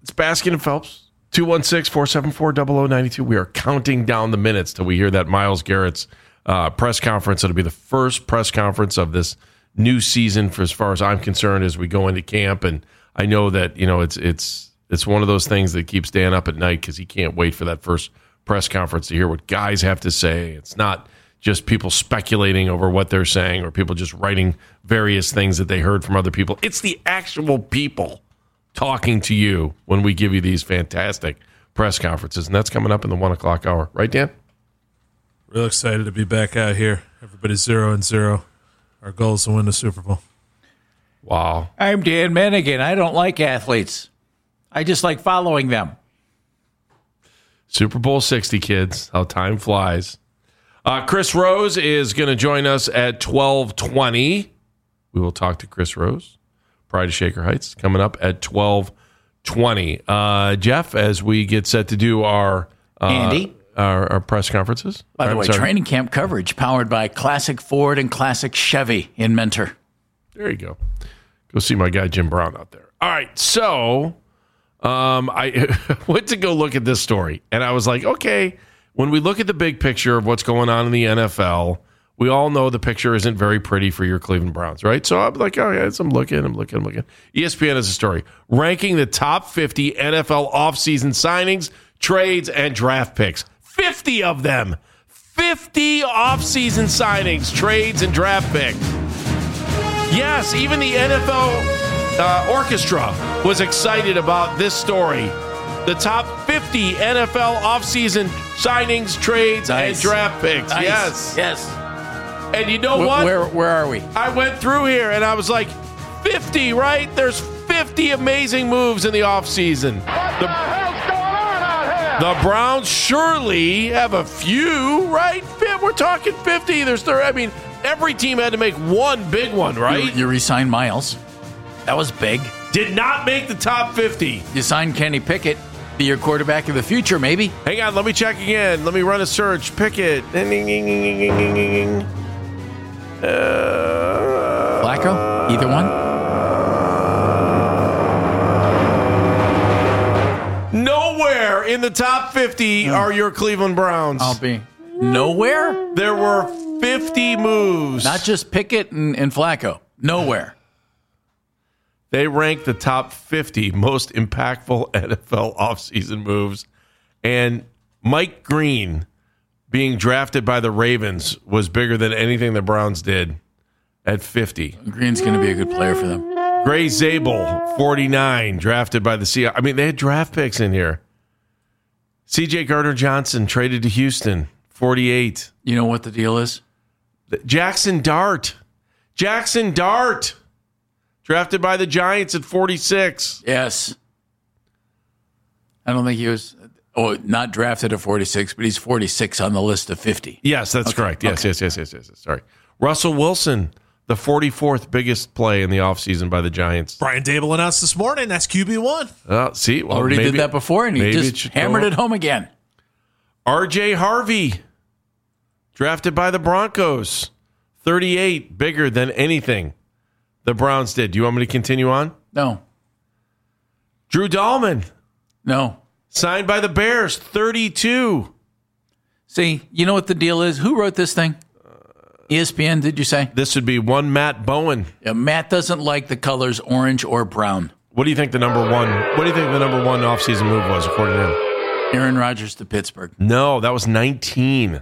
It's Baskin and Phelps. 216-474-0092. We are counting down the minutes till we hear that Myles Garrett's press conference. It'll be the first press conference of this new season, for as far as I'm concerned, as we go into camp. And I know that it's one of those things that keeps Dan up at night because he can't wait for that first press conference to hear what guys have to say. It's not just people speculating over what they're saying or people just writing various things that they heard from other people. It's the actual people talking to you when we give you these fantastic press conferences. And that's coming up in the 1 o'clock hour. Right, Dan? Real excited to be back out here. Everybody's 0-0. Our goal is to win the Super Bowl. Wow. I'm Dan Manigan. I don't like athletes. I just like following them. Super Bowl 60, kids. How time flies. Chris Rose is going to join us at 12:20. We will talk to Chris Rose. Pride of Shaker Heights coming up at 12:20. Jeff, as we get set to do our Andy, our press conferences. By the way, training camp coverage powered by Classic Ford and Classic Chevy in Mentor. There you go. Go see my guy Jim Brown out there. All right, so I went to go look at this story, and I was like, okay, when we look at the big picture of what's going on in the NFL, we all know the picture isn't very pretty for your Cleveland Browns, right? So I'm like, oh, yeah, I'm looking. ESPN has a story ranking the top 50 NFL offseason signings, trades, and draft picks. 50 of them. 50 offseason signings, trades, and draft picks. Yes, even the NFL orchestra was excited about this story. The top 50 NFL offseason signings, trades, and draft picks. Nice. Yes. And you know what? Where are we? I went through here, and I was like, 50, right? There's 50 amazing moves in the offseason. What the hell's going on out here? The Browns surely have a few, right? We're talking 50. Every team had to make one big one, right? You re-signed Miles. That was big. Did not make the top 50. You signed Kenny Pickett. Be your quarterback of the future, maybe. Hang on, let me check again. Let me run a search. Pickett. Flacco? Either one? Nowhere in the top 50 are your Cleveland Browns. I'll be. Nowhere? There were 50 moves. Not just Pickett and Flacco. Nowhere. They ranked the top 50 most impactful NFL offseason moves. And Mike Green being drafted by the Ravens was bigger than anything the Browns did at 50. Green's going to be a good player for them. Gray Zabel, 49, drafted by the Seahawks. They had draft picks in here. C.J. Gardner-Johnson traded to Houston, 48. You know what the deal is? Jackson Dart, drafted by the Giants at 46. Yes. I don't think he was not drafted at 46, but he's 46 on the list of 50. Yes, that's correct. Yes. Sorry. Russell Wilson, the 44th biggest play in the offseason by the Giants. Brian Dable announced this morning that's QB1. Already did that before, and he just hammered it home again. R.J. Harvey, drafted by the Broncos, 38, bigger than anything the Browns did. Do you want me to continue on? No. Drew Dahlman. No. Signed by the Bears, 32. See, you know what the deal is? Who wrote this thing? ESPN, did you say? This would be one Matt Bowen. Yeah, Matt doesn't like the colors orange or brown. What do you think the number one offseason move was, according to him? Aaron Rodgers to Pittsburgh. No, that was 19.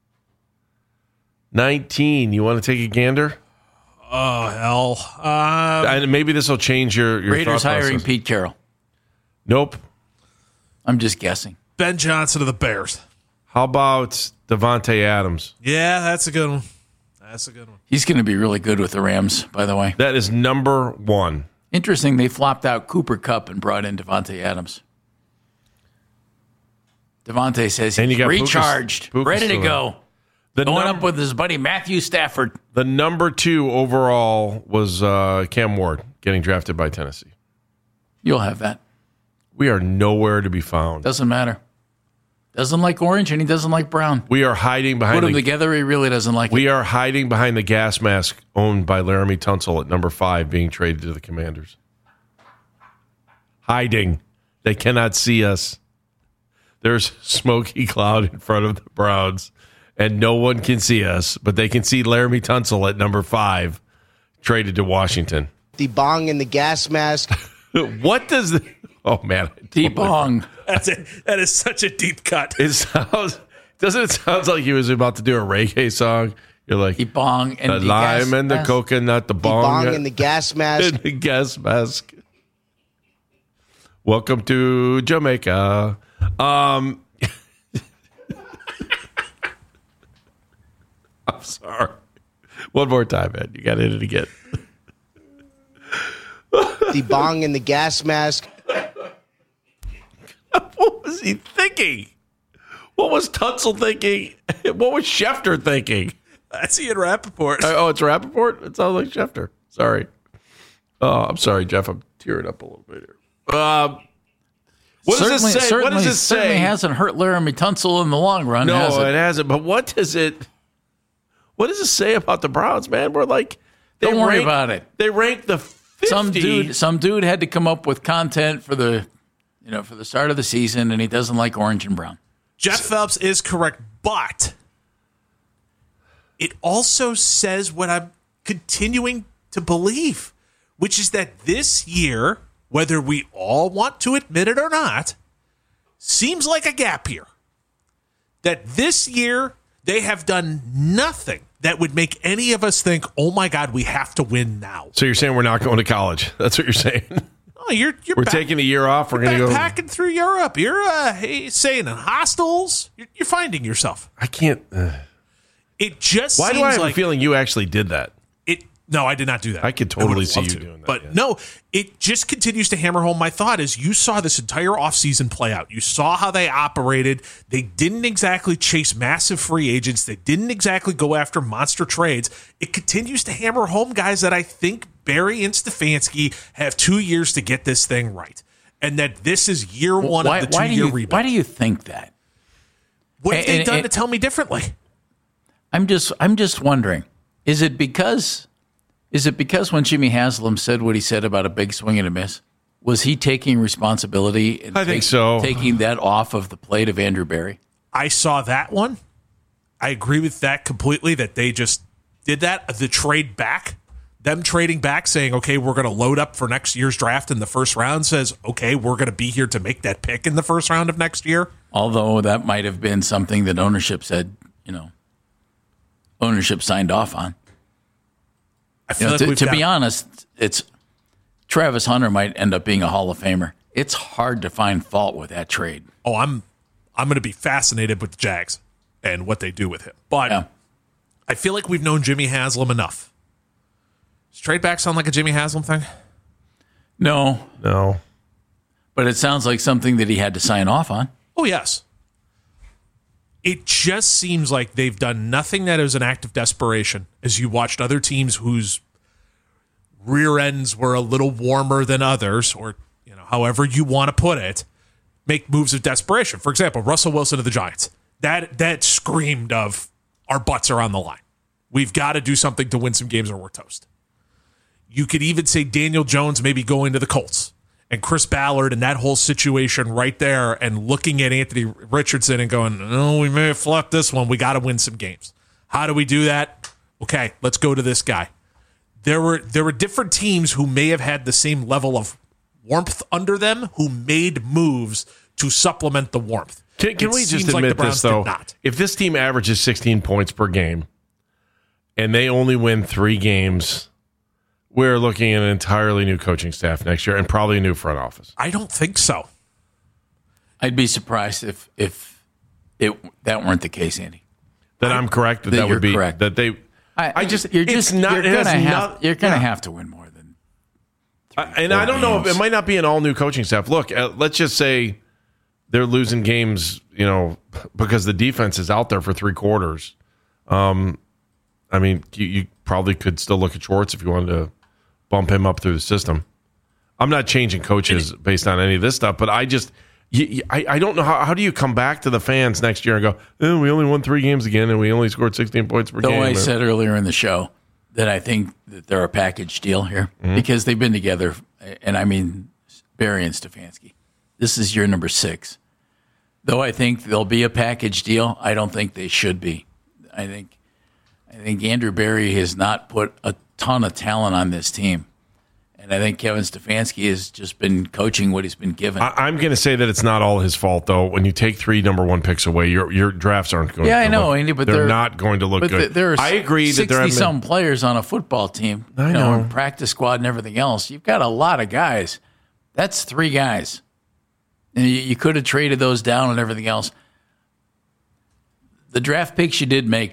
19. You want to take a gander? Oh, hell. And maybe this will change your Raiders thought hiring process. Pete Carroll. Nope. I'm just guessing. Ben Johnson of the Bears. How about Devontae Adams? Yeah, that's a good one. He's going to be really good with the Rams, by the way. That is number one. Interesting, they flopped out Cooper Kupp and brought in Devontae Adams. Devontae says he's recharged, ready to go. Going up with his buddy Matthew Stafford. The number 2 overall was Cam Ward getting drafted by Tennessee. You'll have that. We are nowhere to be found. Doesn't matter. Doesn't like orange and he doesn't like brown. We are hiding behind. Put them together, he really doesn't like it. We are hiding behind the gas mask owned by Laramie Tunsil at number 5 being traded to the Commanders. Hiding. They cannot see us. There's smoky cloud in front of the Browns, and no one can see us, but they can see Laramie Tunsil at number 5, traded to Washington. The bong and the gas mask. What does the... Oh, man. Deep bong. That is such a deep cut. Doesn't it sound like he was about to do a reggae song? You're like... The bong and the the lime gas and the mask. coconut, the The bong, bong and the gas mask. and the gas mask. Welcome to Jamaica. I'm sorry. One more time, man. You got to hit it again. The bong and the gas mask. What was he thinking? What was Tunsil thinking? What was Schefter thinking? That's Ian Rappaport. Oh, it's Rappaport? It sounds like Schefter. Sorry. Oh, I'm sorry, Jeff. I'm tearing up a little bit here. What does this say? What does this say? Certainly hasn't hurt Laramie Tunsil in the long run, has No, it? it hasn't. But what does it say about the Browns, man? We're like, Don't worry about it. They rank the 50. Some dude had to come up with content for the start of the season, and he doesn't like orange and brown. Jeff Phelps is correct, but it also says what I'm continuing to believe, which is that this year, whether we all want to admit it or not, seems like a gap year. That this year they have done nothing that would make any of us think, oh my God, we have to win now. So you're saying we're not going to college? That's what you're saying? Oh, you're We're taking a year off. We're going to go backpacking through Europe. You're staying in hostels. You're finding yourself. I can't. It just Why seems do I have like a feeling you actually did that? No, I did not do that. I could totally would've see loved you to. doing that, But yeah. no, it just continues to hammer home my thought is you saw this entire offseason play out. You saw how they operated. They didn't exactly chase massive free agents. They didn't exactly go after monster trades. It continues to hammer home, guys, that I think Barry and Stefanski have 2 years to get this thing right. And that this is year one of the 2-year rebuild. Why do you think that? What have they and- done and- to tell me differently? I'm just wondering, is it because when Jimmy Haslam said what he said about a big swing and a miss, was he taking responsibility and I think so. taking that off of the plate of Andrew Barry? I saw that one. I agree with that completely, that they just did that. The trade back, them trading back, saying, okay, we're going to load up for next year's draft in the first round, says, okay, we're going to be here to make that pick in the first round of next year. Although that might have been something that ownership said, ownership signed off on. I feel like To be honest, it's Travis Hunter might end up being a Hall of Famer. It's hard to find fault with that trade. Oh, I'm going to be fascinated with the Jags and what they do with him. But Yeah. I feel like we've known Jimmy Haslam enough. Does trade back sound like a Jimmy Haslam thing? No, but it sounds like something that he had to sign off on. Oh, yes. It just seems like they've done nothing that is an act of desperation as you watched other teams whose rear ends were a little warmer than others, or however you want to put it, make moves of desperation. For example, Russell Wilson of the Giants. That screamed of our butts are on the line. We've got to do something to win some games or we're toast. You could even say Daniel Jones maybe going to the Colts. And Chris Ballard and that whole situation right there, and looking at Anthony Richardson and going, oh, we may have flopped this one. We got to win some games. How do we do that? Okay, let's go to this guy. There were different teams who may have had the same level of warmth under them who made moves to supplement the warmth. Can we just admit this, though? If this team averages 16 points per game and they only win 3 games, we're looking at an entirely new coaching staff next year and probably a new front office. I don't think so. I'd be surprised if that weren't the case, Andy. That I'm correct. That would be correct. That they. You're gonna have to win more than. And I don't know if it might not be an all new coaching staff. Look, let's just say they're losing games, because the defense is out there for 3 quarters. I mean, you probably could still look at Schwartz if you wanted to bump him up through the system. I'm not changing coaches based on any of this stuff, but I just, I don't know how do you come back to the fans next year and go, we only won 3 games again and we only scored 16 points per game. Though I said earlier in the show that I think that they're a package deal here because they've been together, and I mean Barry and Stefanski. This is your number 6. Though I think there'll be a package deal, I don't think they should be. I think Andrew Berry has not put a ton of talent on this team. And I think Kevin Stefanski has just been coaching what he's been given. I'm going to say that it's not all his fault, though. When you take 3 number 1 picks away, your drafts aren't going to I know, look, Andy, but they're not going to look good. There are I agree that there are 60-some players on a football team. I know. And practice squad and everything else. You've got a lot of guys. That's 3 guys. And you could have traded those down and everything else. The draft picks you did make,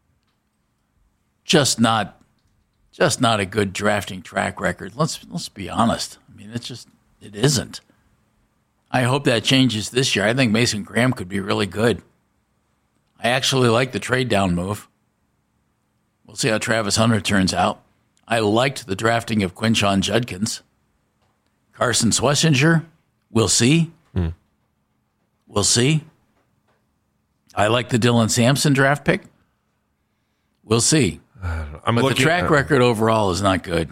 just not a good drafting track record. Let's be honest. I mean, it isn't. I hope that changes this year. I think Mason Graham could be really good. I actually like the trade down move. We'll see how Travis Hunter turns out. I liked the drafting of Quinshon Judkins. Carson Schlesinger, we'll see. We'll see. I like the Dylan Sampson draft pick. We'll see. But the track record overall is not good.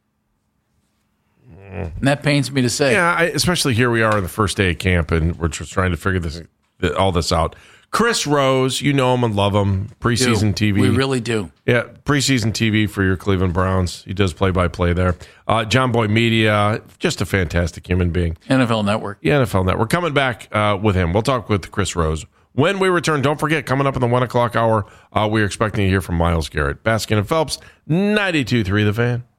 And that pains me to say. Yeah, especially here we are on the first day of camp, and we're just trying to figure all this out. Chris Rose, you know him and love him. Preseason TV. We really do. Yeah, preseason TV for your Cleveland Browns. He does play-by-play there. John Boy Media, just a fantastic human being. NFL Network. Yeah, NFL Network. Coming back with him. We'll talk with Chris Rose. When we return, don't forget, coming up in the 1 o'clock hour, we're expecting to hear from Myles Garrett. Baskin and Phelps, 92.3 The Fan.